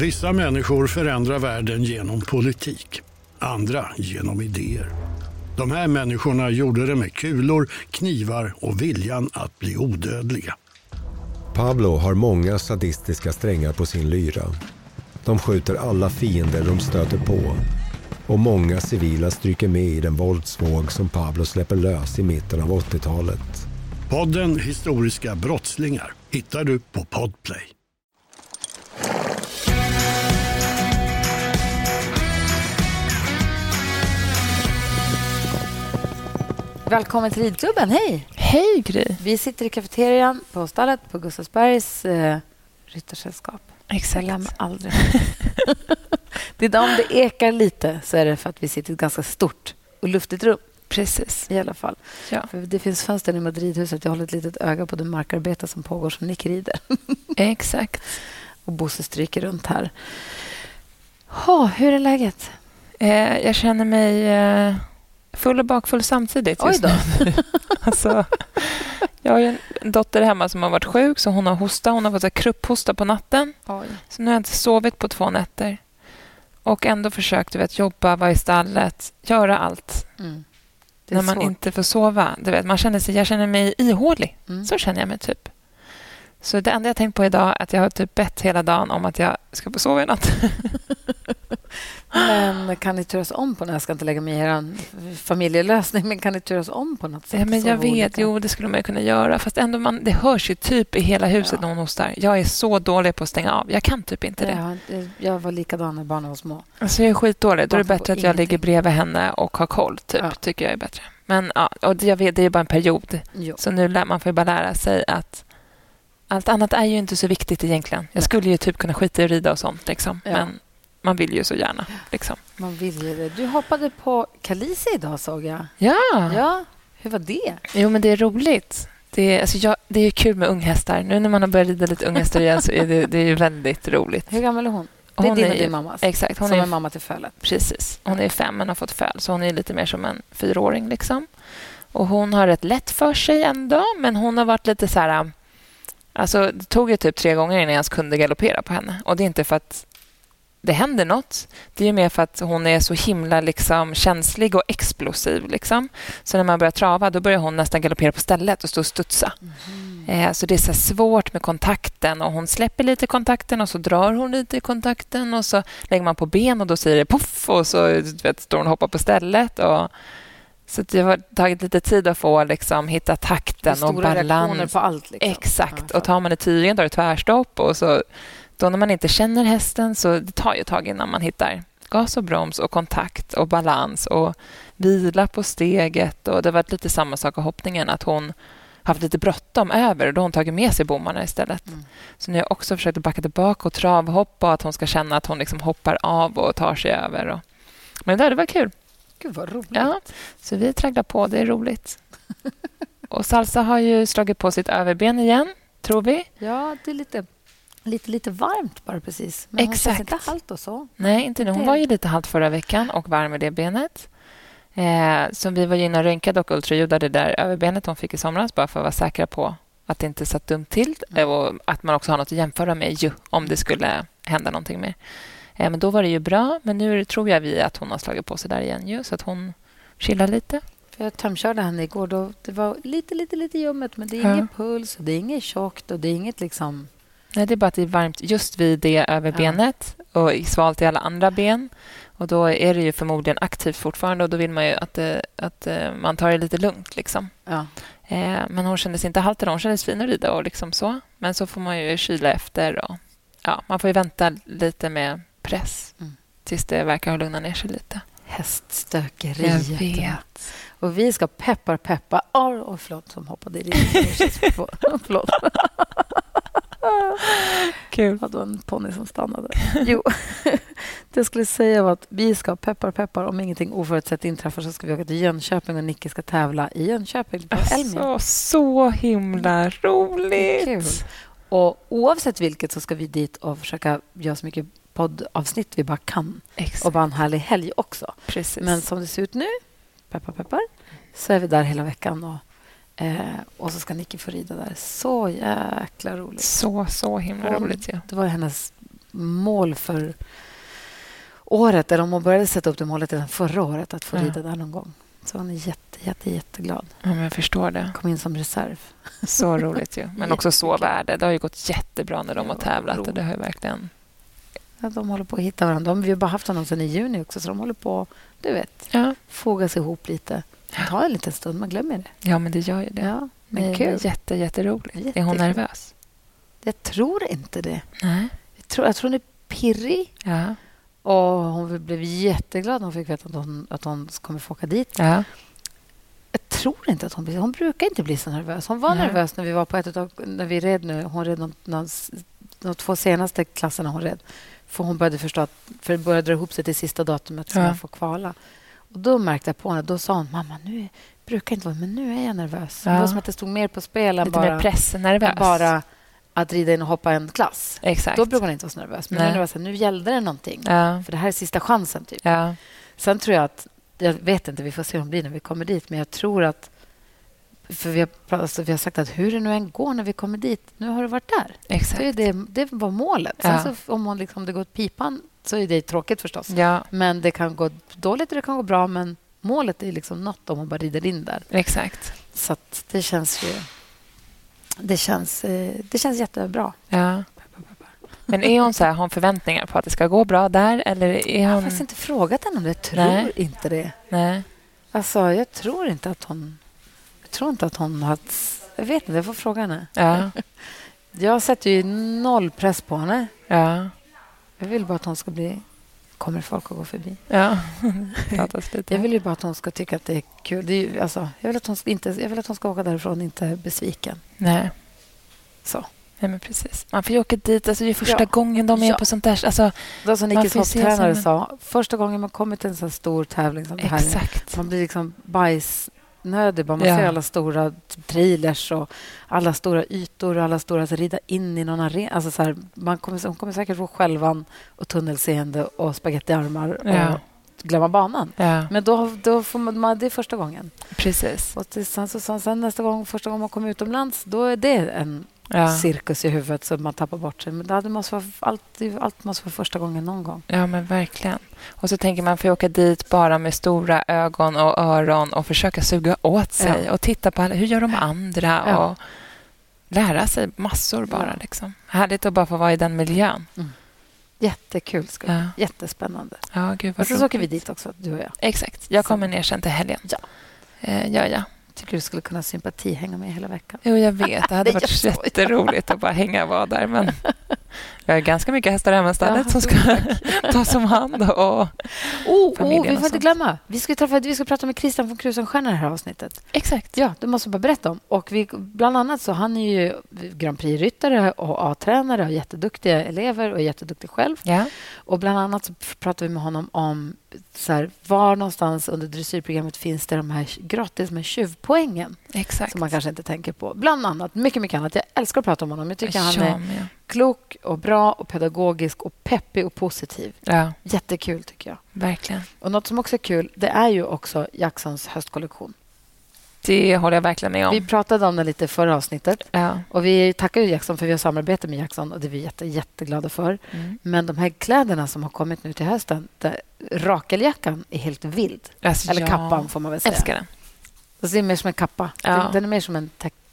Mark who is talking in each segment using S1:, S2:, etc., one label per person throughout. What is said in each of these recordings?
S1: Vissa människor förändrar världen genom politik, andra genom idéer. De här människorna gjorde det med kulor, knivar och viljan att bli odödliga.
S2: Pablo har många sadistiska strängar på sin lyra. De skjuter alla fiender de stöter på. Och många civila stryker med i den våldsvåg som Pablo släpper lös i mitten av 80-talet.
S1: Podden Historiska brottslingar hittar du på Podplay.
S3: Välkommen till Ridklubben, hej!
S4: Hej Gry!
S3: Vi sitter i kafeterian på stallet på Gustavsbergs ryttarsällskap.
S4: Exakt.
S3: Jag glömmer aldrig. Det är om det ekar lite så är det för att vi sitter i ett ganska stort och luftigt rum.
S4: Precis.
S3: I alla fall.
S4: Ja.
S3: För det finns fönster i Madridhuset. Jag håller ett litet öga på det markarbete som pågår som Nick rider.
S4: Exakt.
S3: Och Bosse stryker runt här. Hur är läget?
S4: Jag känner mig full och bakfull samtidigt just nu. Alltså, jag har ju en dotter hemma som har varit sjuk, så hon har hosta. Hon har fått krupphosta på natten.
S3: Oj.
S4: Så nu har jag inte sovit på 2 nätter. Och ändå försökt jobba, vara i stallet, göra allt.
S3: Mm.
S4: När man inte får sova. Jag känner mig ihålig.
S3: Mm.
S4: Så känner jag mig typ. Så det enda jag tänkt på idag är att jag har typ bett hela dagen om att jag ska få sova i natt.
S3: Men kan ni turas om på det? Jag ska inte lägga mig i er familjelösning, men kan ni turas om på något sätt?
S4: Ja, men jag vet, det skulle man ju kunna göra. Fast ändå, det hörs ju typ i hela huset när hon hostar. Jag är så dålig på att stänga av. Jag kan typ inte det.
S3: Jag var likadan när barnen var små.
S4: Alltså jag är skitdålig. Då är det bättre att jag ligger bredvid henne och har koll, typ. Tycker jag är bättre. Men och jag vet, det är bara en period.
S3: Jo.
S4: Så nu man får ju bara lära sig att allt annat är ju inte så viktigt egentligen. Jag skulle ju typ kunna skita i att rida och sånt, liksom. Ja. Men man vill ju så gärna, liksom.
S3: Man vill ju det. Du hoppade på Kalisi idag, såg jag.
S4: Ja.
S3: Hur var det?
S4: Jo, men det är roligt. Det är ju kul med unghästar. Nu när man har börjat rida lite unghästar igen så är det är ju väldigt roligt.
S3: Hur gammal är hon? Det är din och din mammas.
S4: Exakt.
S3: Hon är mamma till fölet.
S4: Precis. Hon är 5 men har fått föl. Så hon är lite mer som en 4-åring, liksom. Och hon har rätt lätt för sig ändå. Men hon har varit lite så här... Alltså, det tog ju typ 3 gånger innan jag ens kunde galoppera på henne. Och det är inte för att det händer något. Det är ju mer för att hon är så himla liksom känslig och explosiv. Liksom. Så när man börjar trava, då börjar hon nästan galoppera på stället och stå och studsa. Så det är så svårt med kontakten. Och hon släpper lite kontakten och så drar hon lite i kontakten. Och så lägger man på ben och då säger det poff. Och så står hon och hoppar på stället. Och så det har tagit lite tid att få hitta takten och balans.
S3: Reaktioner på allt. Liksom.
S4: Exakt. Och tar man i tygen då är det tvärstopp. Och så, då när man inte känner hästen så det tar ju ett tag innan man hittar gas och broms och kontakt och balans och vila på steget. Och det var lite samma sak av hoppningen, att hon haft lite bråttom över och då har hon tagit med sig bommarna istället. Så nu har jag också försökt backa tillbaka och travhoppa och att hon ska känna att hon hoppar av och tar sig över. Men det var kul.
S3: Gud, vad roligt.
S4: Ja, så vi tragglar på. Det är roligt. Och Salsa har ju slagit på sitt överben igen, tror vi.
S3: Ja, det är lite varmt bara precis. Men hon känns inte halt och så.
S4: Nej, inte nu. Hon var ju lite halt förra veckan och varm i det benet. Så vi var ju inne och röntgade och ultraljudade det där överbenet hon fick i somras bara för att vara säkra på att det inte satt dumt till. Och att man också har något att jämföra med om det skulle hända någonting mer. Men då var det ju bra. Men nu tror jag att hon har slagit på sig där igen ju, så att hon chillar lite.
S3: För jag tömkörde henne igår. Då, det var lite ljummet, men det är ingen puls och det är inget tjockt och det är inget liksom...
S4: Nej, det är bara att det är varmt just vid det överbenet och svalt i alla andra ben. Och då är det ju förmodligen aktivt fortfarande och då vill man ju att man tar det lite lugnt, liksom.
S3: Ja.
S4: Men hon kändes inte halt, hon kändes fin att rida och liksom så. Men så får man ju kyla efter och man får ju vänta lite med press tills det verkar ha lugnat ner sig lite.
S3: Häststökeriet.
S4: Jag vet.
S3: Och vi ska peppa. Förlåt, som hoppade i förlåt.
S4: Kul.
S3: Det var en ponny som stannade. Jo, det jag skulle säga var att vi ska peppar. Om ingenting oförutsett inträffar så ska vi åka till Jönköping och Nicke ska tävla i Jönköping på Elmia.
S4: Så himla roligt.
S3: Kul. Och oavsett vilket så ska vi dit och försöka göra så mycket poddavsnitt vi bara kan.
S4: Exakt.
S3: Och bara en härlig helg också.
S4: Precis.
S3: Men som det ser ut nu, peppar, så är vi där hela veckan och så ska Nicky få rida där. Så jäkla roligt.
S4: Så himla roligt. Ja.
S3: Det var hennes mål för året. Eller om hon började sätta upp det målet redan förra året att få rida där någon gång. Så hon är jätteglad.
S4: Ja, men jag förstår det.
S3: Kom in som reserv.
S4: Så roligt ju. Men också så värde. Det har ju gått jättebra när de har tävlat. Och det har ju verkligen...
S3: Ja, de håller på att hitta varandra. Vi har bara haft honom sedan i juni också. Så de håller på, du vet, foga sig ihop lite. Det tar en liten stund, man glömmer det.
S4: Ja, men det gör ju det.
S3: Ja,
S4: men kul. Jätteroligt.
S3: Jättekul.
S4: Är hon nervös?
S3: Jag tror inte det.
S4: Nej.
S3: Jag tror hon är pirrig.
S4: Ja.
S3: Och hon blev jätteglad när hon fick veta att hon kommer få åka dit.
S4: Ja.
S3: Jag tror inte att hon brukar inte bli så nervös. Hon var nervös när vi var på när vi red nu. Hon red de 2 senaste klasserna hon red. För hon började förstå för det började dra ihop sig till sista datumet som jag får kvala. Och då märkte jag på henne. Då sa hon, mamma, nu brukar inte vara, men nu är jag nervös. Det var som att det stod mer på spel än
S4: lite mer pressnervös.
S3: Bara att rida in och hoppa en klass.
S4: Exakt.
S3: Då brukar hon inte vara så nervös. Men nu gällde det någonting. För det här är sista chansen typ.
S4: Ja.
S3: Sen tror jag att, jag vet inte, vi får se hur det blir när vi kommer dit. Men jag tror att, för vi har sagt att hur det nu än går när vi kommer dit, nu har du varit där.
S4: Exakt.
S3: Så det var målet. Sen så, om det går åt pipan så är det tråkigt förstås.
S4: Ja.
S3: Men det kan gå dåligt och det kan gå bra. Men målet är liksom något om man bara rider in där.
S4: Exakt.
S3: Så att det känns ju... Det känns jättebra.
S4: Ja. Men är hon så här, har hon förväntningar på att det ska gå bra där? Eller är hon...
S3: Jag har faktiskt inte frågat henne om det. Jag tror inte det.
S4: Nej.
S3: Alltså, jag tror inte att hon har... Jag vet inte, jag får fråga henne.
S4: Ja.
S3: Jag sätter ju 0 press på henne.
S4: Ja.
S3: Jag vill bara att hon ska bli... Kommer folk att gå förbi?
S4: Ja.
S3: Jag vill ju bara att hon ska tycka att det är kul. Det är ju, alltså, jag vill att hon ska åka därifrån och inte besviken.
S4: Nej.
S3: Så.
S4: Nej, men precis. Man får ju åka dit. Alltså, det är första gången de är på sånt där. Alltså,
S3: det var som Nickes hopptränare sa. Första gången man kommer till en sån stor tävling som det här.
S4: Exakt.
S3: Man blir liksom bajsnödig. Man ser alla stora trailers och alla stora ytor och alla stora att rida in i någon arena. Alltså så här, hon kommer säkert få skälvan och tunnelseende och spagettiarmar och glömma banan. Ja. Men då får man det är första gången.
S4: Precis.
S3: Och sen nästa gång, första gången man kommer utomlands, då är det en cirkus i huvudet så man tappar bort sig. Men allt måste vara första gången någon gång.
S4: Ja, men verkligen. Och så tänker man, får jag åka dit bara med stora ögon och öron och försöka suga åt sig och titta på hur gör de andra och lära sig massor bara. Liksom. Härligt att bara få vara i den miljön. Mm.
S3: Jättekul. Jättespännande.
S4: Ja, gud,
S3: och så åker vi dit också, du och jag.
S4: Exakt. Jag kommer ner sen till helgen. Ja. Ja.
S3: Tycker du skulle kunna sympatihänga med hela veckan?
S4: Jo, jag vet. Det hade varit jätteroligt att bara hänga och vara där. Men jag har ganska mycket hästar hemma stället som ska tas om hand. Och
S3: vi får inte glömma. Vi ska prata med Christian från Krusenstjärna i det här avsnittet.
S4: Exakt.
S3: Ja, det måste jag bara berätta om. Och bland annat så han är ju Grand Prix-ryttare och A-tränare och jätteduktiga elever och jätteduktig själv.
S4: Ja.
S3: Och bland annat så pratar vi med honom om så här, var någonstans under dressyrprogrammet finns det de här gratis med tjuvpoängen.
S4: Exakt.
S3: Som man kanske inte tänker på. Bland annat, mycket annat. Jag älskar att prata om honom. Jag tycker han är klok och bra och pedagogisk och peppig och positiv. Ja. Jättekul tycker jag.
S4: Verkligen.
S3: Och något som också är kul, det är ju också Jacksons höstkollektion.
S4: Det håller jag verkligen med om.
S3: Vi pratade om det lite förra avsnittet. Ja. Och vi tackar ju Jackson för vi har samarbete med Jackson och det är vi jätteglada för. Mm. Men de här kläderna som har kommit nu till hösten, rakeljackan är helt vild.
S4: Alltså,
S3: eller kappan får man väl säga.
S4: Älskar den.
S3: Alltså, det är mer som en kappa.
S4: Ja.
S3: Den är mer som en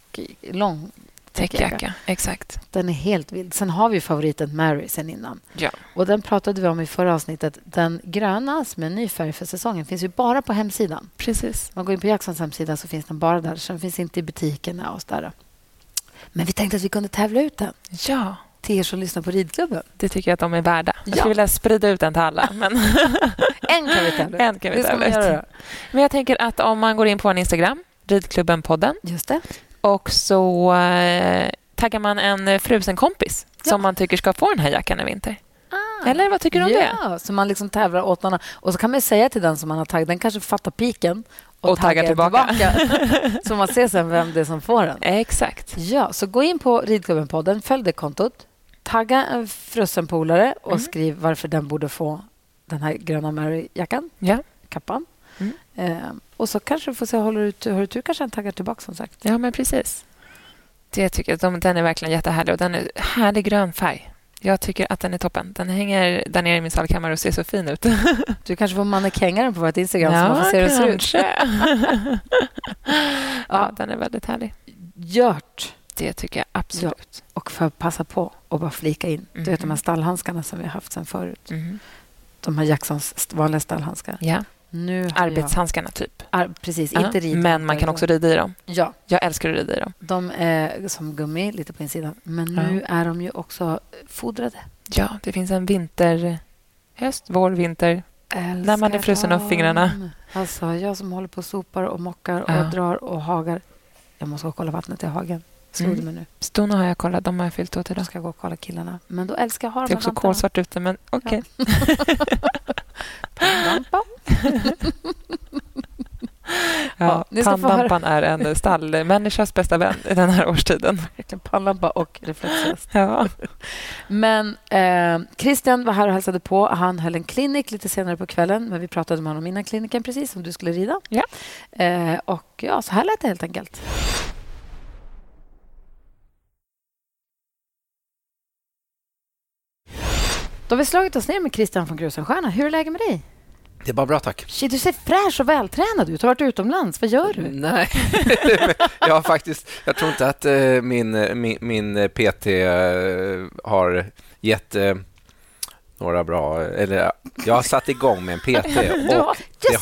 S3: lång
S4: täckjacka. Exakt.
S3: Den är helt vild. Sen har vi favoriten Mary sen innan.
S4: Ja.
S3: Och den pratade vi om i förra avsnittet. Den gröna som är en ny färg för säsongen finns ju bara på hemsidan.
S4: Precis.
S3: Man går in på Jacksons hemsida så finns den bara där. Så den finns inte i butikerna och så där. Men vi tänkte att vi kunde tävla ut den.
S4: Ja.
S3: Till er som lyssnar på ridklubben.
S4: Det tycker jag att de är värda. Jag skulle vilja sprida ut den till alla. Men
S3: en kan vi tävla ut.
S4: Men jag tänker att om man går in på vår Instagram, Ridklubben-podden.
S3: Just det.
S4: Och så taggar man en frusen kompis som man tycker ska få den här jackan i vinter. Eller vad tycker du om det?
S3: Ja, så man liksom tävlar åt någon. Och så kan man säga till den som man har taggat, den kanske fattar piken och taggar tillbaka. Så man ser sen vem det är som får den.
S4: Exakt.
S3: Ja, så gå in på Ridklubben-podden, följ det kontot, tagga en frusen polare och skriv varför den borde få den här gröna Mary-jackan, kappan. Och så kanske du får se, har du kanske en taggar tillbaka som sagt.
S4: Ja, men precis. Det tycker jag, den är verkligen jättehärlig och den är härlig grön färg. Jag tycker att den är toppen. Den hänger där nere i min sallkammare och ser så fin ut.
S3: Du kanske får mannekänga den på vårt Instagram så man får se hur det ser ut.
S4: Ja, den är väldigt härlig.
S3: Gjort.
S4: Det tycker jag absolut.
S3: Ja. Och för att passa på och bara flika in. Du vet de här stallhandskarna som vi har haft sedan förut. De här Jacksons vanliga stallhandskar.
S4: Ja.
S3: Nu
S4: arbetshandskarna typ.
S3: Precis, inte rid.
S4: Men man kan också rida i dem.
S3: Ja.
S4: Jag älskar att rida i dem.
S3: De är som gummi lite på insidan. Men nu är de ju också fodrade.
S4: Ja, det finns en höst, vår, vinter. När man är frusen av fingrarna.
S3: Alltså, jag som håller på och sopar och mockar och drar och hagar. Jag måste gå och kolla vattnet i hagen. Slog det mig nu.
S4: Stona har jag kollat, de har jag fyllt åt idag.
S3: Jag ska gå och kolla killarna. Men då älskar jag att ha dem.
S4: Det är också kolsvart ute, men okej.
S3: Pannlampa.
S4: Pannlampan är en stallmänniskas bästa vän i den här årstiden.
S3: Pannlampa och reflexväst.
S4: Ja.
S3: Men Christian var här och hälsade på. Han höll en klinik lite senare på kvällen. Men vi pratade med honom innan kliniken precis, som du skulle rida.
S4: Ja.
S3: Och ja, så här lät det helt enkelt. Då har vi slagit oss ner med Christian från Krusenstjerna. Hur är läget med dig?
S5: Det är bara bra, tack.
S3: Shit, du ser fräsch och vältränad ut. Du har varit utomlands. Vad gör du?
S5: Nej, jag tror inte att min PT har gett några bra... Eller jag har satt igång med en PT. Och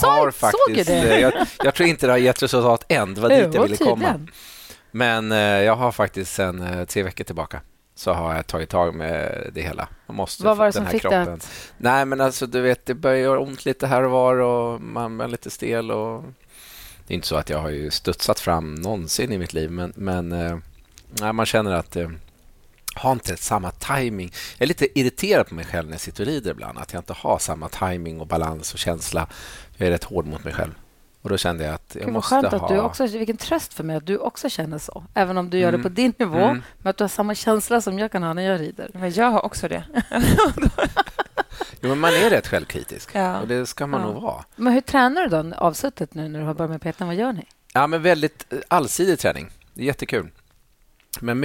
S5: jag tror inte det har gett resultat än. Det var dit jag ville komma. Men jag har faktiskt sen 3 veckor tillbaka så har jag tagit tag med det hela. Man måste
S3: vad var det
S5: den
S3: som
S5: här
S3: fick
S5: kroppen.
S3: det?
S5: Nej, men alltså du vet, det börjar göra ont lite här och var och man är lite stel och det är inte så att jag har ju studsat fram någonsin i mitt liv, men man känner att har inte samma timing. Jag är lite irriterad på mig själv när jag sitter och rider ibland, att jag inte har samma timing och balans och känsla. Jag är rätt hård mot mig själv. Och då kände jag att jag måste
S3: skönt
S5: ha...
S3: att du också, vilken tröst för mig att du också känner så. Även om du gör det på din nivå. Men att du har samma känsla som jag kan ha när jag rider.
S4: Men jag har också det.
S5: Jo, men man är rätt självkritisk.
S3: Ja.
S5: Och det ska man nog vara.
S3: Men hur tränar du då avsuttet nu när du har börjat med PT? Vad gör ni?
S5: Ja, men väldigt allsidig träning. Det är jättekul. Men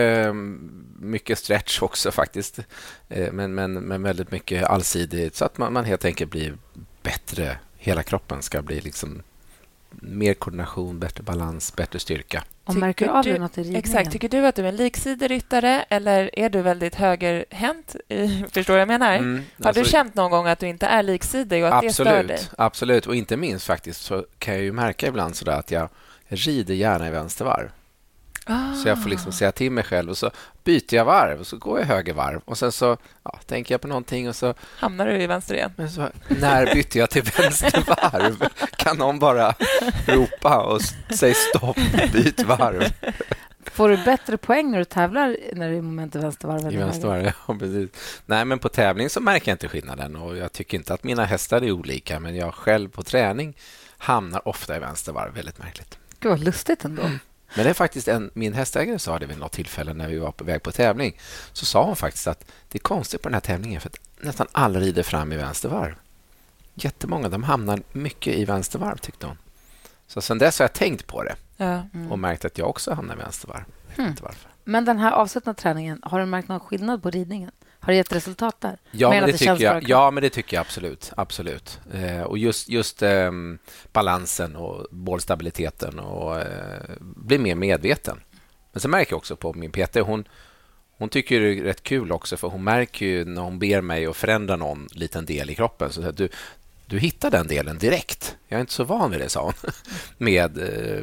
S5: mycket stretch också faktiskt. Men väldigt mycket allsidigt. Så att man helt enkelt blir bättre. Hela kroppen ska bli liksom mer koordination, bättre balans, bättre styrka.
S3: Och märker du av det något i ridningen?
S4: Exakt. Tycker du att du är en liksidig ryttare eller är du väldigt högerhänt? Förstår jag menar? Har du känt någon gång att du inte är liksidig och att det stör dig?
S5: Absolut. Och inte minst faktiskt så kan jag ju märka ibland sådär att jag rider gärna i vänstervarv. Så jag får liksom säga till mig själv och så byter jag varv och så går jag höger varv och sen så tänker jag på någonting och så
S4: hamnar du i vänster igen.
S5: Men så, när bytte jag till vänster varv? Kan någon bara ropa och säga stopp, byt varv?
S3: Får du bättre poäng när du tävlar när du är i moment i vänstervarv?
S5: I vänstervarv, ja, precis. Nej, men på tävling så märker jag inte skillnaden och jag tycker inte att mina hästar är olika, men jag själv på träning hamnar ofta i vänstervarv, väldigt märkligt.
S3: Gud, vad lustigt ändå.
S5: Men det är faktiskt min hästägare sa det vid något tillfälle när vi var på väg på tävling. Så sa hon faktiskt att det är konstigt på den här tävlingen för att nästan alla rider fram i vänstervarv. Jättemånga, de hamnar mycket i vänstervarv tyckte hon. Så sen dess har jag tänkt på det och märkt att jag också hamnar i vänstervarv.
S3: Men den här avslutande träningen, har du märkt någon skillnad på ridningen? Har det gett resultat där?
S5: Ja, men det tycker jag. Ja, men det tycker jag absolut. Och just balansen och bollstabiliteten och bli mer medveten. Men så märker jag också på min PT, hon tycker det är rätt kul också för hon märker ju när hon ber mig att förändra någon liten del i kroppen så att du hittar den delen direkt. Jag är inte så van vid det, sa hon. Med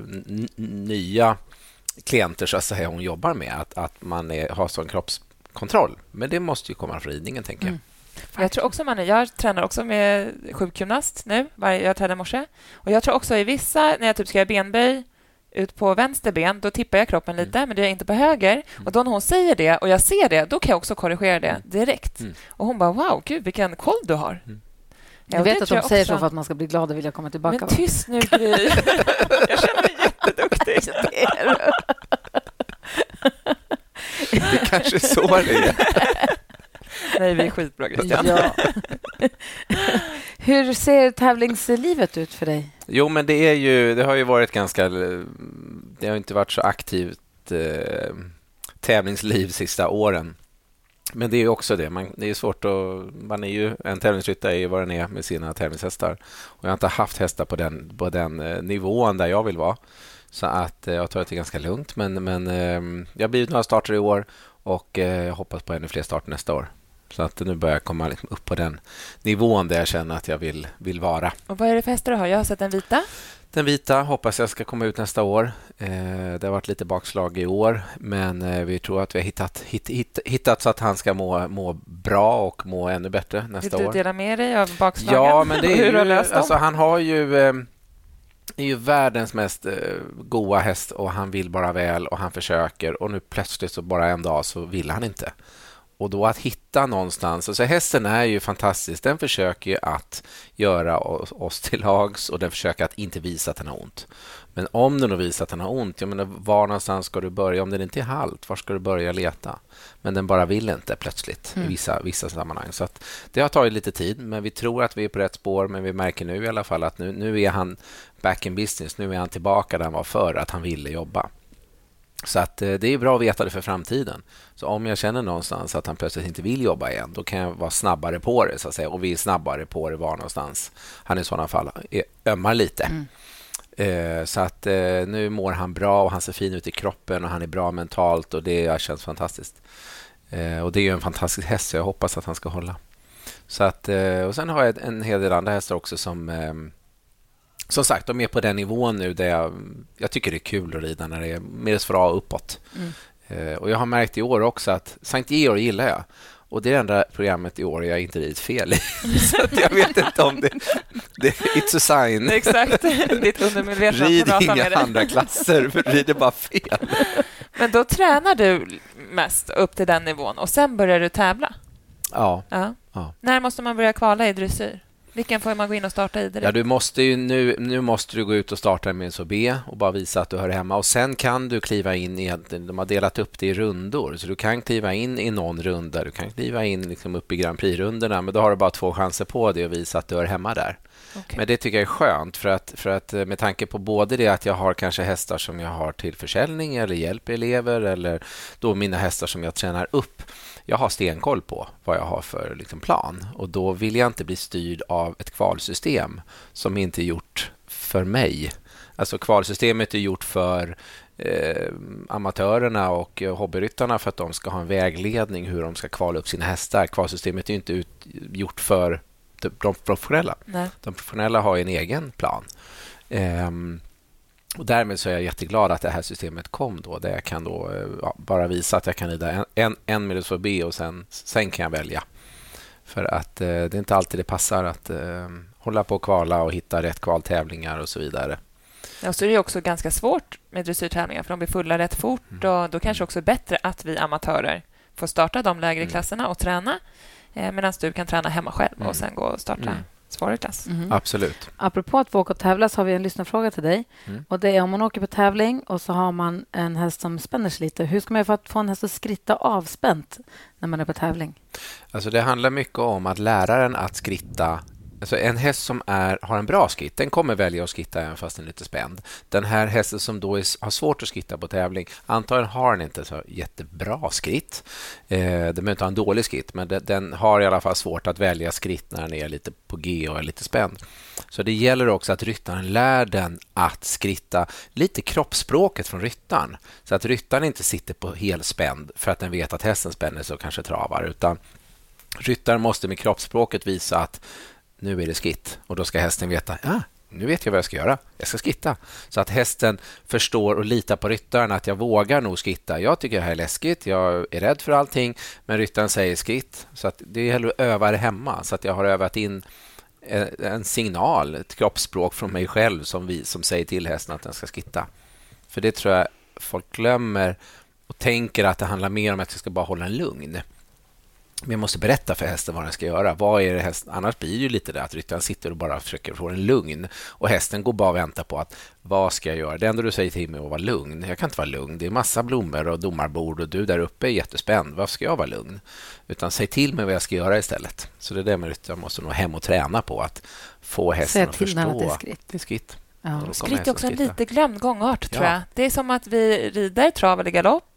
S5: nya klienter så att säga hon jobbar med att man har sån kroppskontroll. Men det måste ju komma från ridningen, tänker jag.
S4: Jag tror också jag tränar också med sjukgymnast nu. Jag tränar i morse. Och jag tror också i vissa, när jag typ ska göra benböj ut på vänster ben, då tippar jag kroppen lite, men det är inte på höger. Och då när hon säger det och jag ser det, då kan jag också korrigera det direkt. Och hon bara, wow, gud, vilken koll du har.
S3: Jag vet att de säger så för att man ska bli glad och vilja komma tillbaka.
S4: Men tyst nu, Gry. Jag känner mig jätteduktig.
S5: Det kanske är så det är.
S4: Nej, vi är skitbra, Christian.
S3: Ja. Hur ser tävlingslivet ut för dig?
S5: Jo, men det har ju varit ganska... Det har inte varit så aktivt tävlingsliv sista åren. Men det är ju också det. Det är svårt man är ju en tävlingsryttare är ju vad den är med sina tävlingshästar. Och jag har inte haft hästar på den nivån där jag vill vara. Så att jag tror att det är ganska lugnt. Men jag har blivit några starter i år och jag hoppas på ännu fler starter nästa år. Så att nu börjar jag komma liksom upp på den nivån där jag känner att jag vill vara.
S4: Och vad är det för hästar du har? Jag har sett den vita.
S5: Den vita hoppas jag ska komma ut nästa år. Det har varit lite bakslag i år, men vi tror att vi har hittat så att han ska må bra och må ännu bättre nästa år.
S4: Vill du dela med dig av bakslagen?
S5: Ja, men det är
S4: ju,
S5: alltså, han har ju är ju världens mest goa häst och han vill bara väl och han försöker och nu plötsligt så bara en dag så vill han inte. Och då att hitta någonstans, alltså hästen är ju fantastisk, den försöker ju att göra oss till lags och den försöker att inte visa att den har ont. Men om den visar att den har ont, jag menar, var någonstans ska du börja? Om den inte är halt, var ska du börja leta? Men den bara vill inte plötsligt i vissa sammanhang. Så att det har tagit lite tid, men vi tror att vi är på rätt spår, men vi märker nu i alla fall att nu är han back in business, nu är han tillbaka där han var för att han ville jobba. Så att det är bra att veta det för framtiden. Så om jag känner någonstans att han plötsligt inte vill jobba igen, då kan jag vara snabbare på det så att säga. Och vi är snabbare på det var någonstans han i sådana fall ömmar lite. Så att nu mår han bra och han ser fin ut i kroppen och han är bra mentalt och det känns fantastiskt. Och det är ju en fantastisk häst så jag hoppas att han ska hålla. Så att, och sen har jag en hel del andra hästar också som sagt, de är på den nivån nu där jag tycker det är kul att rida när det är mer bra uppåt. Och jag har märkt i år också att Sankt Georg gillar jag. Och det är det enda programmet i år jag inte ridit fel i. Så att jag vet inte om det it's a sign.
S4: Exakt, ditt undermedvetna.
S5: Rid inga andra klasser, för rider bara fel.
S4: Men då tränar du mest upp till den nivån och sen börjar du tävla?
S5: Ja.
S4: När måste man börja kvala i dressyr? Vilken får man gå in och starta i direkt?
S5: Ja, du måste ju nu måste du gå ut och starta med en SOB och bara visa att du hör hemma. Och sen kan du kliva in i, de har delat upp det i rundor. Så du kan kliva in i någon runda. Du kan kliva in liksom upp i Grand Prix-rundorna. Men då har du bara 2 chanser på det och visa att du hör hemma där. Okay. Men det tycker jag är skönt för att med tanke på både det att jag har kanske hästar som jag har till försäljning eller hjälper elever eller då mina hästar som jag tränar upp. Jag har stenkoll på vad jag har för liksom plan och då vill jag inte bli styrd av ett kvalsystem som inte är gjort för mig. Alltså kvalsystemet är gjort för amatörerna och hobbyryttarna för att de ska ha en vägledning hur de ska kvala upp sina hästar. Kvalsystemet är inte gjort för de professionella. Nej. De professionella har en egen plan. Och därmed så är jag jätteglad att det här systemet kom då. Där jag kan då bara visa att jag kan rida en med SOB och sen kan jag välja. För att det är inte alltid det passar att hålla på och kvala och hitta rätt kvaltävlingar och så vidare.
S4: Ja, så är det också ganska svårt med dressyrtävlingar för de blir fulla rätt fort och då kanske också är bättre att vi amatörer får starta de lägre klasserna och träna medan du kan träna hemma själv och sen gå och starta svårare klass.
S5: Absolut.
S3: Apropå att få åka och tävla så har vi en lyssnarfråga till dig. Och det är om man åker på tävling och så har man en häst som spänner sig lite. Hur ska man få en häst att skritta avspänt när man är på tävling?
S5: Alltså det handlar mycket om att lära den att skritta. Alltså en häst som har en bra skritt, den kommer välja att skritta även fast den är lite spänd. Den här hästen som då har svårt att skritta på tävling, antagligen har den inte så jättebra skritt. Den behöver inte ha en dålig skritt, men den har i alla fall svårt att välja skritt när den är lite på G och är lite spänd. Så det gäller också att ryttaren lär den att skritta lite kroppsspråket från ryttaren. Så att ryttaren inte sitter på helspänd för att den vet att hästen spänner sig och kanske travar, utan ryttaren måste med kroppsspråket visa att nu är det skritt och då ska hästen veta nu vet jag vad jag ska göra. Jag ska skritta. Så att hästen förstår och litar på ryttaren att jag vågar nog skritta. Jag tycker det här är läskigt. Jag är rädd för allting. Men ryttaren säger skritt. Så att det är hellre att öva det hemma. Så att jag har övat in en signal, ett kroppsspråk från mig själv som säger till hästen att den ska skritta. För det tror jag folk glömmer och tänker att det handlar mer om att jag ska bara hålla en lugn. Men jag måste berätta för hästen vad den ska göra. Vad är det hästen? Annars blir det ju lite det att ryttaren sitter och bara försöker få en lugn. Och hästen går bara och väntar på att vad ska jag göra? Det enda du säger till mig är att vara lugn. Jag kan inte vara lugn. Det är massa blommor och domarbord och du där uppe är jättespänd. Vad ska jag vara lugn? Utan säg till mig vad jag ska göra istället. Så det är det med ryttaren måste nog hem och träna på att få hästen att förstå.
S3: Det är
S5: skritt.
S4: Ja. Skritt är också en lite glömd gångart tror jag. Det är som att vi rider trav eller galopp.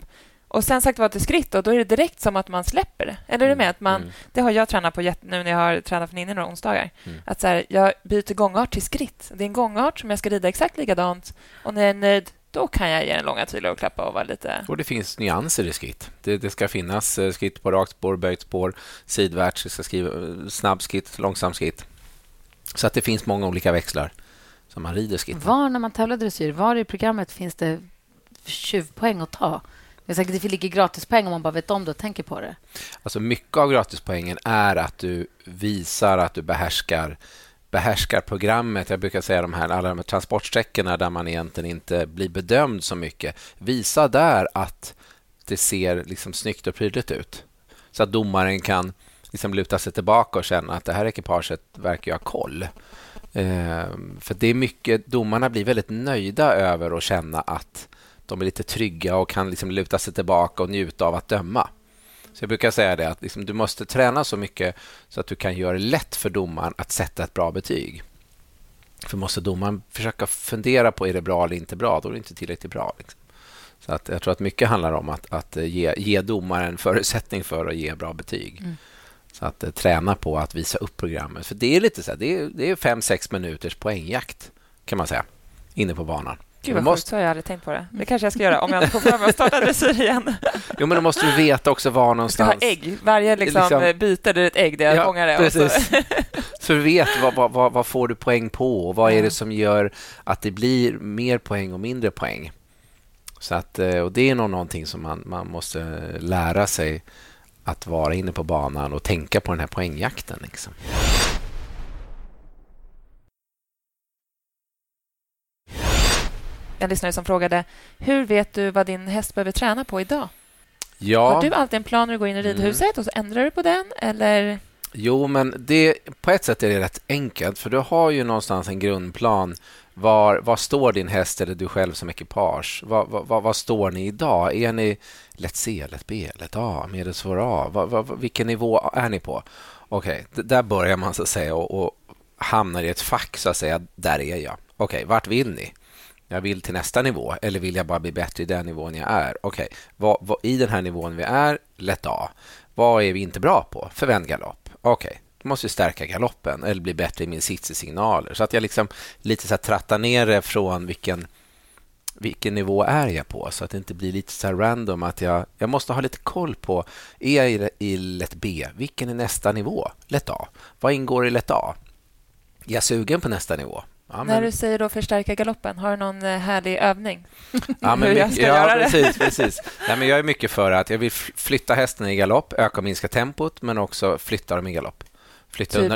S4: Och sen sagt vad till skritt och då är det direkt som att man släpper det. Eller är det med att man, det har jag tränat på nu när jag har tränat för Ninni några onsdagar. Att så här, jag byter gångart till skritt. Det är en gångart som jag ska rida exakt likadant. Och när jag är nöjd, då kan jag ge en långa tyglar och klappa och vara lite...
S5: Och det finns nyanser i skritt. Det ska finnas skritt på rakt spår, böjt spår, sidvärts, det ska skriva snabb skritt, långsam skritt. Så att det finns många olika växlar som man rider skritt.
S3: Var när man tävlar dressyr, var i programmet finns det tjuvpoäng att ta? Det är säkert det ligger gratispoäng om man bara vet om det och tänker på det.
S5: Alltså mycket av gratispoängen är att du visar att du behärskar programmet. Jag brukar säga alla de här transportsträckorna där man egentligen inte blir bedömd så mycket. Visa där att det ser liksom snyggt och prydligt ut. Så att domaren kan liksom luta sig tillbaka och känna att det här ekipaget verkar ha koll. För det är mycket, domarna blir väldigt nöjda över att känna att de är lite trygga och kan liksom luta sig tillbaka och njuta av att döma. Så jag brukar säga det att liksom, du måste träna så mycket så att du kan göra det lätt för domaren att sätta ett bra betyg. För måste domaren försöka fundera på är det bra eller inte bra, då är det inte tillräckligt bra. Liksom. Så att jag tror att mycket handlar om att ge domaren förutsättning för att ge bra betyg. Så att träna på att visa upp programmet. För det är lite så här, det är 5-6 minuters poängjakt kan man säga, inne på banan.
S4: Gud vad sjukt, så har jag aldrig tänkt på det. Det kanske jag ska göra om jag inte får för mig att starta dressyr igen.
S5: Jo, men då måste du veta också var någonstans...
S4: Du ska ha ägg. Varje liksom byte där är ett ägg där jag fångar det.
S5: Precis. Så du vet vad får du poäng på och vad är det som gör att det blir mer poäng och mindre poäng. Så att, och det är nog någonting som man måste lära sig att vara inne på banan och tänka på den här poängjakten. Liksom.
S4: En lyssnare som frågade, hur vet du vad din häst behöver träna på idag?
S5: Ja.
S4: Har du alltid en plan när du går in i ridhuset och så ändrar du på den? Eller?
S5: Jo, men på ett sätt är det rätt enkelt. För du har ju någonstans en grundplan. Var står din häst eller du själv som ekipage? Var står ni idag? Är ni lätt C, lätt B, lätt A, medelsvår A? Vilken nivå är ni på? Okej, där börjar man så att säga och hamnar i ett fack så att säga. Där är jag. Okej, vart vill ni? Jag vill till nästa nivå eller vill jag bara bli bättre i den nivån jag är? Okej, i den här nivån vi är, lätt A. Vad är vi inte bra på? Förvänd galopp. Okej, då måste vi stärka galoppen eller bli bättre i min sits-signaler. Så att jag liksom lite så här trattar ner det från vilken nivå är jag på så att det inte blir lite så här random att jag måste ha lite koll på är jag i lätt B? Vilken är nästa nivå? Lätt A. Vad ingår i lätt A? Är jag sugen på nästa nivå? Ja,
S4: när du säger då förstärka galoppen, har du någon härlig övning?
S5: Ja, men
S4: hur jag ska göra det?
S5: Precis. Nej, men jag är mycket för att jag vill flytta hästen i galopp, öka och minska tempot, men också flytta dem i galopp. Flytta
S4: typ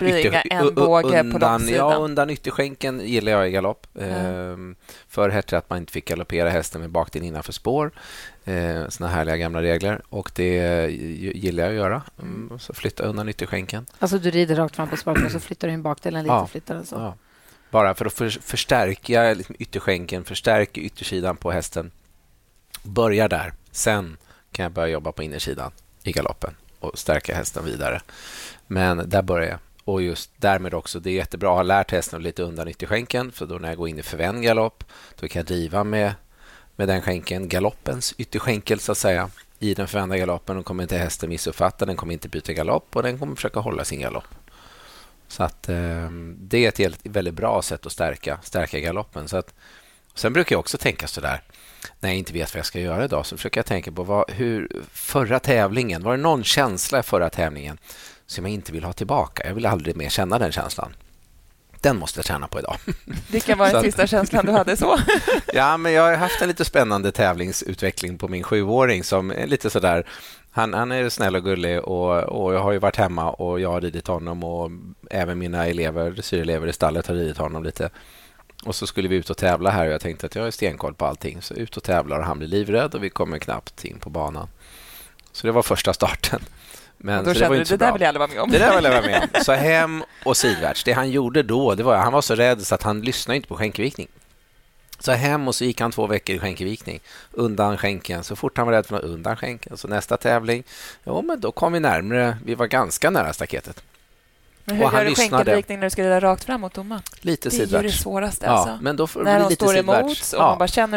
S5: undan ytterskänken gillar jag i galopp. Förr hette att man inte fick galoppera hästen med bakdel innanför spår. Såna härliga gamla regler. Och det gillar jag att göra. Så flytta undan ytterskänken.
S3: Alltså du rider rakt fram på spåret och så flyttar du in bakdelen lite, flyttar den så.
S5: Ja. Bara för att förstärka liksom ytterskänken, förstärka yttersidan på hästen. Börja där. Sen kan jag börja jobba på innersidan i galoppen och stärka hästen vidare. Men där börjar jag. Och just därmed också, det är jättebra att ha lärt hästen lite undan ytterskänken. För då när jag går in i förvänd galopp, då kan jag driva med den skänken, galoppens ytterskänkel så att säga. I den förvända galoppen, och kommer inte hästen missuppfatta, den kommer inte byta galopp och den kommer försöka hålla sin galopp. Så att det är ett väldigt bra sätt att stärka galoppen. Så att, sen brukar jag också tänka så där, när jag inte vet vad jag ska göra idag, så försöker jag tänka på förra tävlingen, var det någon känsla i förra tävlingen som jag inte vill ha tillbaka? Jag vill aldrig mer känna den känslan. Den måste jag träna på idag.
S4: Vilken var den sista känslan du hade så?
S5: Ja, men jag har haft en lite spännande tävlingsutveckling på min 7-åring som är lite så där. Han är snäll och gullig och jag har ju varit hemma och jag har ridit honom och även mina dressyrelever i stallet har ridit honom lite. Och så skulle vi ut och tävla här och jag tänkte att jag har stenkoll på allting. Så ut och tävlar och han blir livrädd och vi kommer knappt in på banan. Så det var första starten. Men
S4: och då kände du, det där vill jag aldrig vara med om.
S5: Det där vill jag vara med om. Så hem och sidvärts. Det han gjorde då, han var så rädd så att han lyssnade inte på skänkevikning. Så hem och så gick han 2 veckor i skänkevikning. Undan skänken. Så fort han var rädd för något, undan skänken. Så nästa tävling, men då kom vi närmare. Vi var ganska nära staketet.
S4: Men hur gör du skänkevikning när du ska rida rakt fram mot domaren?
S5: Lite
S4: det
S5: sidvärts.
S4: är ju det svåraste.
S5: Ja,
S4: alltså.
S5: men då får
S4: när de
S5: lite
S4: står
S5: sidvärts.
S4: emot och man bara känner du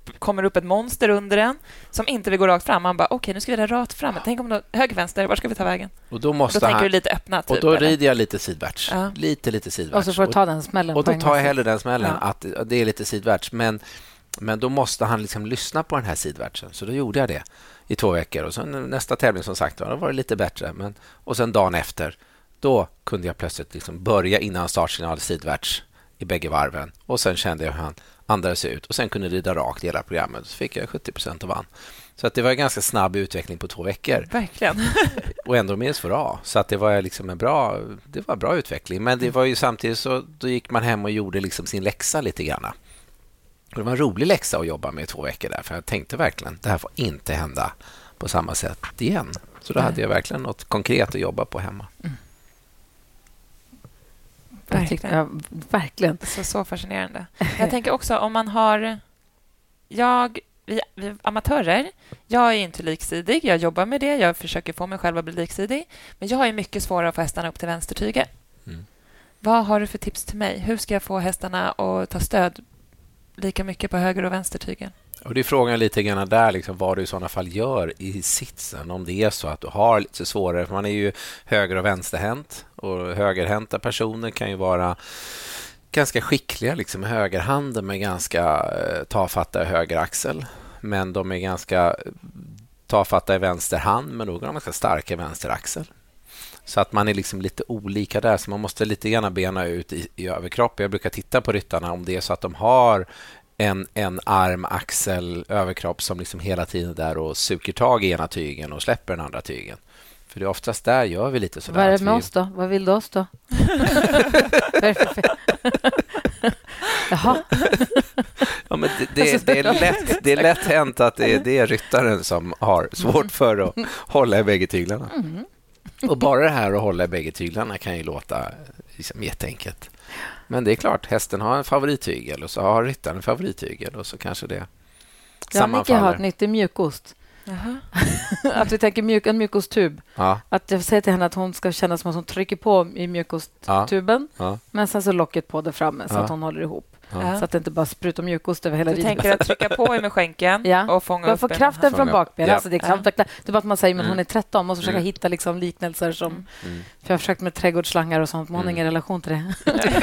S4: kommer upp ett monster under den som inte vill gå rakt fram. Man bara, okej, nu ska vi där rakt fram. Tänk om då höger, vänster, var ska vi ta vägen?
S5: Och då måste
S4: då tänker du lite öppna. Typ,
S5: och då rider jag lite sidvärts.
S4: Ja.
S5: Lite sidvärts.
S3: Och så får du ta den smällen.
S5: Och då tar jag hellre den smällen, att det är lite sidvärts. Men då måste han liksom lyssna på den här sidvärtsen. Så då gjorde jag det i 2 veckor. Och sen nästa tävling, som sagt, då var det lite bättre. Och sen dagen efter, då kunde jag plötsligt liksom börja innan startsignal sidvärts i bägge varven. Och sen kände jag hur han andades ut. Och sen kunde rida rakt hela programmet. Så fick jag 70% och vann. Så att det var en ganska snabb utveckling på 2 veckor.
S4: Verkligen.
S5: Och ändå med för A. Så att det var liksom en bra utveckling. Men det var ju samtidigt så då gick man hem och gjorde liksom sin läxa lite grann. Och det var en rolig läxa att jobba med i 2 veckor där. För jag tänkte verkligen, det här får inte hända på samma sätt igen. Så då hade jag verkligen något konkret att jobba på hemma.
S3: Verkligen.
S4: Så fascinerande. Jag tänker också om man har... Vi amatörer, jag är inte liksidig. Jag jobbar med det. Jag försöker få mig själv att bli liksidig. Men jag är mycket svårare att få hästarna upp till vänstertyget. Vad har du för tips till mig? Hur ska jag få hästarna att ta stöd lika mycket på höger- och vänstertygen?
S5: Och det är frågan lite grann där, liksom, vad du i sådana fall gör i sitsen. Om det är så att du har lite svårare, för man är ju höger- och vänsterhänt. Och högerhänta personer kan ju vara ganska skickliga liksom, med högerhanden med ganska tafatta högeraxel. Men de är ganska tafatta i vänsterhand, men då är de ganska starka i vänsteraxel. Så att man är liksom lite olika där, så man måste lite grann bena ut i överkropp. Jag brukar titta på ryttarna om det är så att de har en arm, axel, överkropp som liksom hela tiden är där och suger tag i ena tygen och släpper den andra tygen. För det är oftast där gör vi lite sådär.
S3: Vad är det med oss då? Vad vill du oss då? Jaha.
S5: Ja, men det är lätt hänt att det är ryttaren som har svårt för att hålla i bägge tyglarna. Och bara det här att hålla i bägge tyglarna kan ju låta liksom jätteenkelt. Men det är klart, hästen har en favorittygel och så har ryttaren en favorittygel och så kanske det sammanfaller.
S3: Jag har ett nytt, det är mjukost. Att vi tänker en mjukosttub.
S5: Ja.
S3: Att jag säger till henne att hon ska känna som att hon trycker på i mjukosttuben.
S5: Ja.
S3: Men sen så locket på där framme så att hon håller ihop.
S4: Ja.
S3: Så att det inte bara sprutar mjukost över hela
S4: Du
S3: riden.
S4: tänker att trycka på med skänken och fånga upp
S3: få kraften från bakbenen.
S5: Ja.
S3: Alltså det är bara att man säger men hon är 13. Man måste försöka hitta liksom liknelser som... För jag har försökt med trädgårdsslangar och sånt, men hon har ingen relation till det.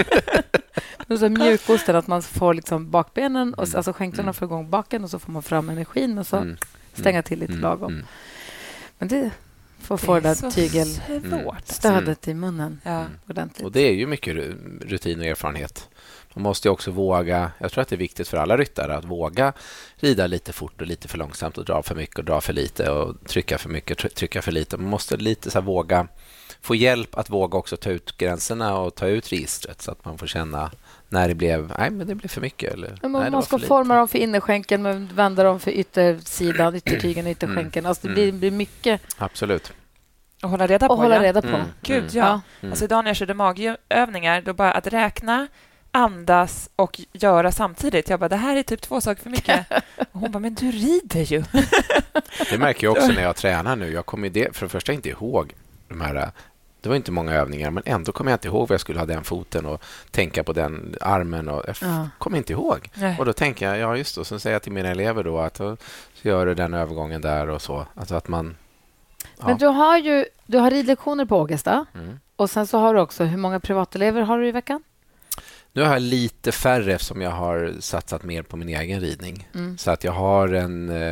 S3: Så mjukosten, att man får liksom bakbenen och alltså skänklarna får igång baken och så får man fram energin och så stänga till lite lagom. Men det får få det där tygelstödet i munnen ordentligt.
S5: Och det är ju mycket rutin och erfarenhet. Man måste ju också våga, jag tror att det är viktigt för alla ryttare att våga rida lite fort och lite för långsamt och dra för mycket och dra för lite och trycka för mycket och trycka för lite. Man måste lite så här våga få hjälp att våga också ta ut gränserna och ta ut registret så att man får känna när det blev för mycket. Eller,
S3: man ska forma dem för innerskänken men vända dem för yttersidan, yttertygen och ytterskänken. Alltså det blir mycket.
S5: Absolut.
S4: Och hålla reda på. Gud, ja. Alltså idag när jag körde magövningar, då bara att räkna, andas och göra samtidigt. Jag bara, det här är typ 2 saker för mycket. Och hon bara, men du rider ju.
S5: Det märker jag också när jag tränar nu. Jag kommer för det första inte ihåg de här. Det var inte många övningar, men ändå kommer jag inte ihåg vad jag skulle ha den foten och tänka på den armen. Och jag kommer inte ihåg. Nej. Och då tänker jag, ja just det. Så säger jag till mina elever då att så gör du den övergången där och så. Alltså att man... Ja.
S3: Men du har ridlektioner på Ågesta. Och sen så har du också, hur många privatelever har du i veckan?
S5: Nu har jag lite färre eftersom jag har satsat mer på min egen ridning. Så att jag har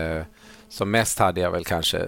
S5: som mest hade jag väl kanske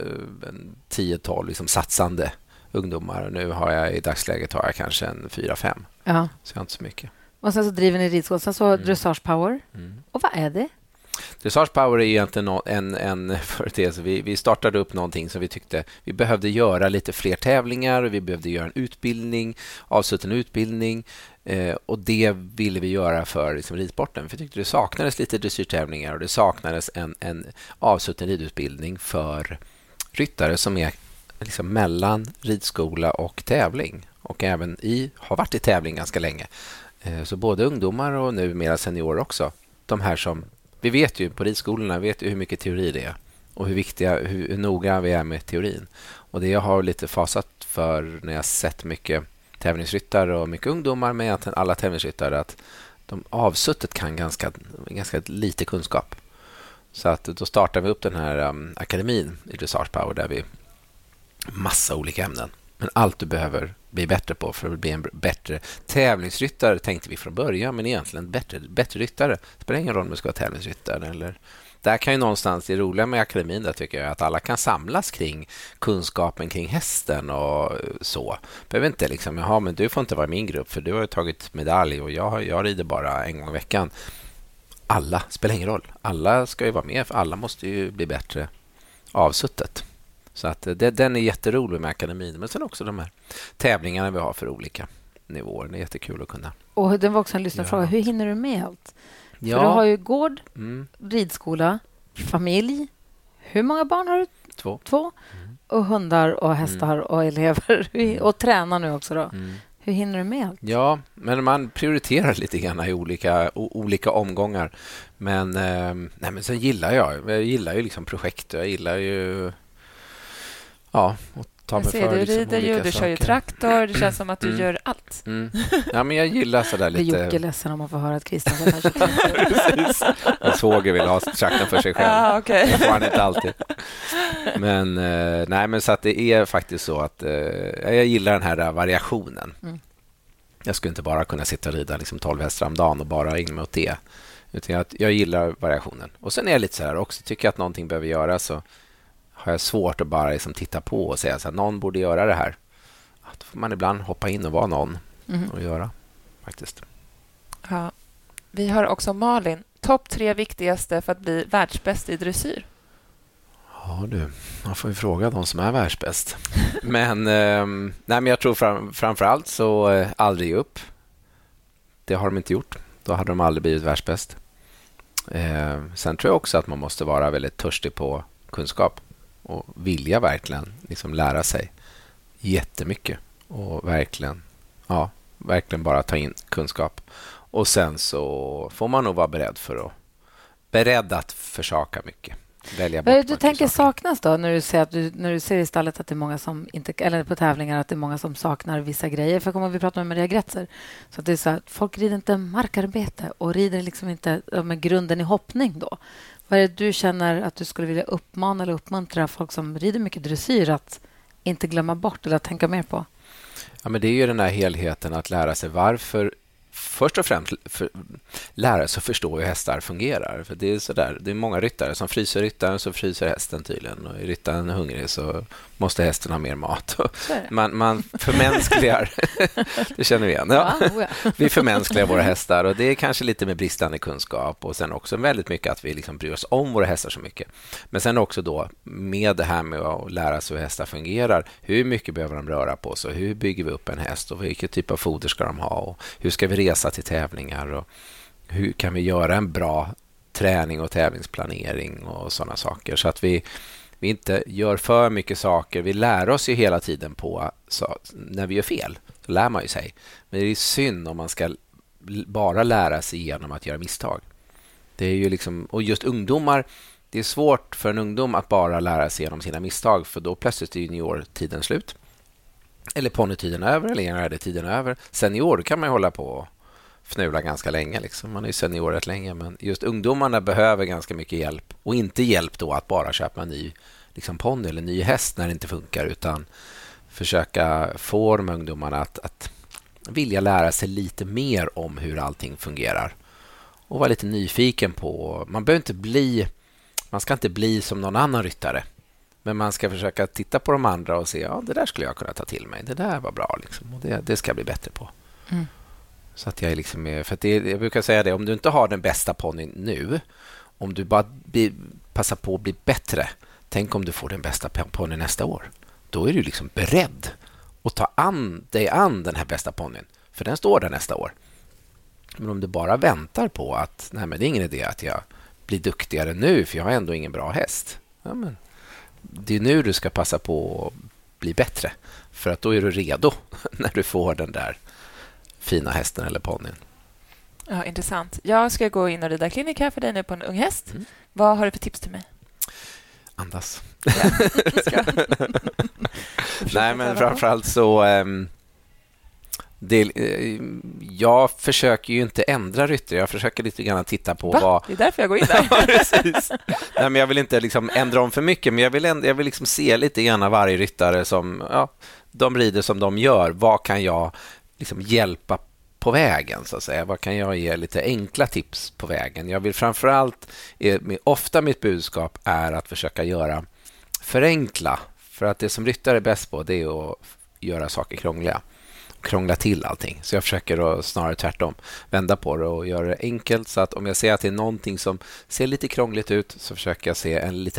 S5: 10-12 liksom satsande ungdomar. Och nu har jag i dagsläget kanske en 4-5. Ja. Så jag har inte så mycket.
S3: Och sen så driver ni ridskolan. Sen så har Dressage Power. Och vad är det?
S5: Dressage Power är egentligen en företeelse. Vi startade upp någonting som vi tyckte vi behövde göra lite fler tävlingar och vi behövde göra en utbildning, avsluten utbildning och det ville vi göra för liksom, ridsporten. För vi tyckte det saknades lite dressyrtävlingar och det saknades en avsluten ridutbildning för ryttare som är liksom mellan ridskola och tävling och även har varit i tävling ganska länge. Så både ungdomar och nu mera seniorer också. De här som vi vet ju på ridskolorna hur mycket teori det är och hur noga vi är med teorin. Och det jag har lite fasat för när jag sett mycket tävlingsryttare och mycket ungdomar med egentligen alla tävlingsryttare att de avsuttet kan ganska lite kunskap. Så att då startar vi upp den här akademin i Dressage Power där vi massa olika ämnen. Men allt du behöver bli bättre på för att bli en bättre tävlingsryttare tänkte vi från början, men egentligen bättre ryttare. Det spelar ingen roll om du ska vara tävlingsryttare eller... Där kan ju någonstans det roliga med akademin där tycker jag att alla kan samlas kring kunskapen kring hästen och så. Behöver inte liksom, men du får inte vara i min grupp för du har ju tagit medalj och jag rider bara en gång i veckan. Alla, spelar ingen roll. Alla ska ju vara med för alla måste ju bli bättre avsuttet. Så att den är jätterolig med akademin. Men sen också de här tävlingarna vi har för olika nivåer. Det är jättekul att kunna.
S3: Och den var också en lyssnarfråga. Hur hinner du med allt?
S5: Ja.
S3: För du har ju gård, ridskola, familj. Hur många barn har du? 2. Och hundar och hästar och elever. Och tränar nu också då. Hur hinner du med allt?
S5: Ja, men man prioriterar lite grann i olika omgångar. Men sen gillar jag ju liksom projekt. Jag gillar ju att ta mig för
S4: du
S5: liksom
S4: rider ju, du kör ju traktor. Det känns som att du gör allt.
S5: Ja, men jag gillar sådär lite...
S3: Det är Jocke ledsen om man får höra att Christian kanske...
S5: Precis. En svåger vill ha traktorn för sig själv.
S4: Ja, okay.
S5: Det får han inte alltid. Men så att det är faktiskt så att jag gillar den här variationen. Jag skulle inte bara kunna sitta och rida liksom 12 hästar om dagen och bara ägna mig åt det. Utan jag gillar variationen. Och sen är jag lite så här också, tycker jag att någonting behöver göras så har jag svårt att bara liksom titta på och säga att någon borde göra det här. Då får man ibland hoppa in och vara någon och göra faktiskt.
S4: Ja. Vi har också Malin. Topp 3 viktigaste för att bli världsbäst i dressyr.
S5: Ja du, man får ju fråga de som är världsbäst. Men jag tror framförallt så aldrig upp. Det har de inte gjort. Då hade de aldrig blivit världsbäst. Sen tror jag också att man måste vara väldigt törstig på kunskap och vilja verkligen liksom lära sig jättemycket och verkligen bara ta in kunskap. Och sen så får man nog vara beredd att försaka mycket. Välja bort
S3: du tänker saknas då när du ser i stallet att det är många som inte, eller på tävlingar att det är många som saknar vissa grejer. För kommer vi prata med Maria Gretzer så att det är så att folk rider inte markarbete och rider liksom inte med grunden i hoppning då. Vad är det du känner att du skulle vilja uppmana eller uppmuntra folk som rider mycket dressyr att inte glömma bort eller att tänka mer på?
S5: Ja, men det är ju den här helheten att lära sig varför. Först och främst lära sig att förstå hur hästar fungerar. För det är sådär, det är många ryttare som fryser ryttaren så fryser hästen tydligen. Och är ryttaren hungrig så måste hästen ha mer mat. Man förmänskligar, det känner vi igen. Ja. Vi förmänskligar våra hästar och det är kanske lite med bristande kunskap. Och sen också väldigt mycket att vi liksom bryr oss om våra hästar så mycket. Men sen också då med det här med att lära sig hur hästar fungerar. Hur mycket behöver de röra på sig? Hur bygger vi upp en häst? Och vilken typ av foder ska de ha? Och hur ska vi resa till tävlingar och hur kan vi göra en bra träning och tävlingsplanering och sådana saker så att vi inte gör för mycket saker. Vi lär oss ju hela tiden på så när vi gör fel så lär man ju sig. Men det är synd om man ska bara lära sig genom att göra misstag. Det är ju liksom, och just ungdomar, det är svårt för en ungdom att bara lära sig genom sina misstag för då plötsligt är juniortiden slut. Eller ponnytiden över, eller gärna-tiden över. Senior kan man ju hålla på och fnula ganska länge. Liksom. Man är ju senior rätt länge. Men just ungdomarna behöver ganska mycket hjälp. Och inte hjälp då att bara köpa en ny liksom ponny eller ny häst när det inte funkar. Utan försöka få de ungdomarna att vilja lära sig lite mer om hur allting fungerar. Och vara lite nyfiken på... Man ska inte bli som någon annan ryttare. Men man ska försöka titta på de andra och se, det där skulle jag kunna ta till mig. Det där var bra liksom. Och det ska jag bli bättre på. Så att jag är liksom med, för att jag brukar säga det, om du inte har den bästa ponnyn nu, om du bara passar på att bli bättre, tänk om du får den bästa ponnyn nästa år. Då är du liksom beredd att ta dig an den här bästa ponnyn, för den står där nästa år. Men om du bara väntar på att, nej men det är ingen idé att jag blir duktigare nu, för jag har ändå ingen bra häst. Ja, men det är nu du ska passa på att bli bättre. För att då är du redo när du får den där fina hästen eller ponnyn.
S4: Ja, intressant. Jag ska gå in och rida klinik här för dig nu på en ung häst. Vad har du för tips till mig?
S5: Andas.
S4: Ja,
S5: nej, men framförallt så Jag försöker ju inte ändra ryttare. Jag försöker lite grann titta på vad...
S4: Det är därför jag går in där.
S5: Ja, precis. Nej, men jag vill inte liksom ändra om för mycket, men jag vill liksom se lite grann varje ryttare som de rider som de gör. Vad kan jag liksom hjälpa på vägen, så att säga? Vad kan jag ge lite enkla tips på vägen? Jag vill framförallt, ofta mitt budskap är att försöka förenkla. För att det som ryttare är bäst på, det är att göra saker krångla till allting. Så jag försöker då snarare tvärtom vända på det och göra det enkelt, så att om jag ser att det är någonting som ser lite krångligt ut, så försöker jag se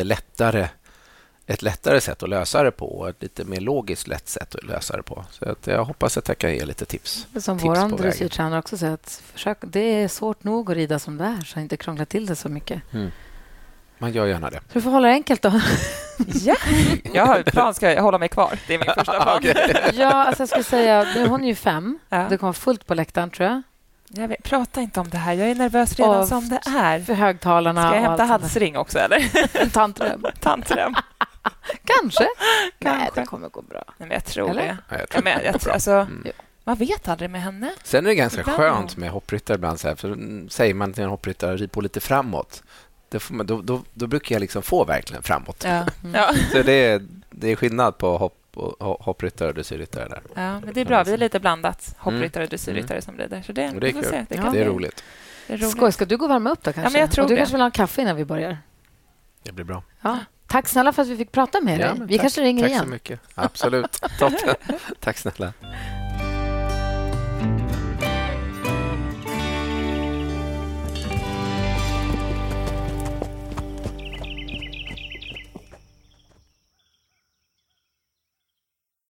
S5: ett lättare sätt att lösa det på, och ett lite mer logiskt lätt sätt att lösa det på. Så att jag hoppas att jag kan ge lite tips.
S3: Som vår dressyrtränare också säger, att det är svårt nog att rida som det är, så inte krångla till det så mycket.
S5: Man gör gärna det.
S3: Du får hålla det enkelt då.
S4: Ja, jag har en plan, ska jag hålla mig kvar. Det är min första plan.
S3: Ja, alltså jag skulle säga, hon är ju 5.
S4: Ja.
S3: Det kommer fullt på läktaren, tror jag.
S4: Prata inte om det här. Jag är nervös redan som det är.
S3: För högtalarna.
S4: Ska jag hämta halsring också, eller?
S3: En tantrem. Kanske. Nej, det kommer gå bra.
S4: Nej, men jag tror
S3: eller?
S4: det.
S5: Ja, jag tror det går bra.
S4: Alltså, man vet aldrig med henne.
S5: Sen är det ganska skönt med hoppryttare ibland. Så här, för säger man till en hoppryttare, rid på lite framåt. Då brukar jag liksom få verkligen framåt.
S4: Ja. Ja.
S5: Så det är skillnad på hoppryttare och dressyrryttare där.
S4: Ja, men det är bra. Vi är lite blandat. Hoppryttare och dressyrryttare som rider. Så det är kul.
S5: Det är roligt.
S3: Skoj, ska du gå och värma upp då kanske?
S4: Ja, men jag tror
S3: och du
S4: det.
S3: kanske vill ha en kaffe innan vi börjar?
S5: Det blir bra.
S3: Ja. Tack snälla för att vi fick prata med dig. Vi kanske ringer igen.
S5: Tack så mycket. Absolut. Toppen. Tack snälla.